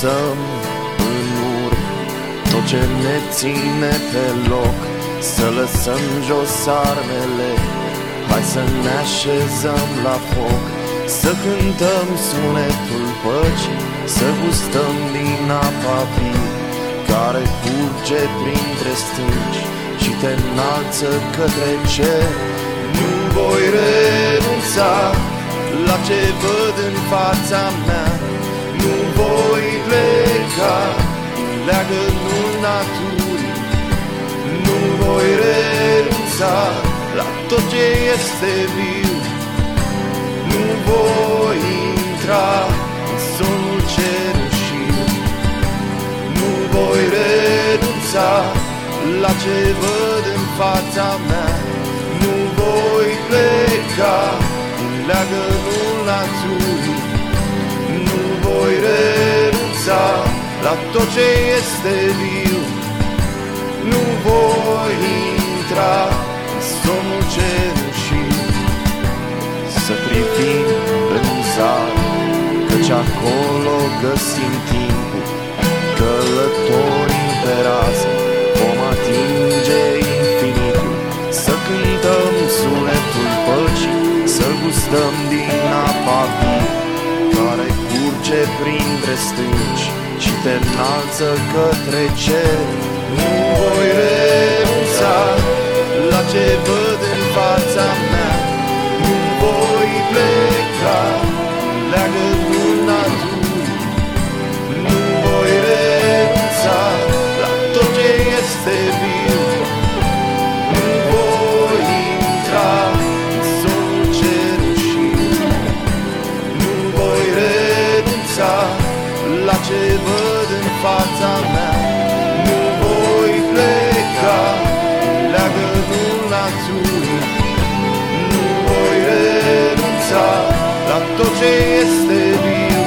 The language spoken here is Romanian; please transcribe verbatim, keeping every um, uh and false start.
lăsăm în urmă tot ce ne ține pe loc, să lăsăm jos armele, hai să ne așezăm la foc, să cântăm sunetul păcii, să gustăm din apa vie care curge printre stânci și te înalță către cer. Nu voi renunța la ce văd în fața mea, nu voi pleca din leagănul naturii, nu voi renunța la tot ce este viu, nu voi intra în somnul cenușiu, nu voi renunța la ce văd în fața mea, nu voi pleca din leagănul naturii, nu voi renunța la tot ce este viu, nu voi intra în somnul cenușiu. Să privim în zare, căci acolo găsim timpul, călătorii pe rază vom atinge infinitul, să cântăm sunetul păcii, să gustăm din apa vie care curge printre stânci și te înalță către cer. Nu voi renunța la ce văd în fața mea, nu voi pleca din leagănul naturii, nu voi renunța la tot ce este viu, nu voi intra în somnul cenușiu, nu voi renunța la ce văd în fața mea, nu voi pleca din leagănul naturii, nu voi renunța la tot ce este viu,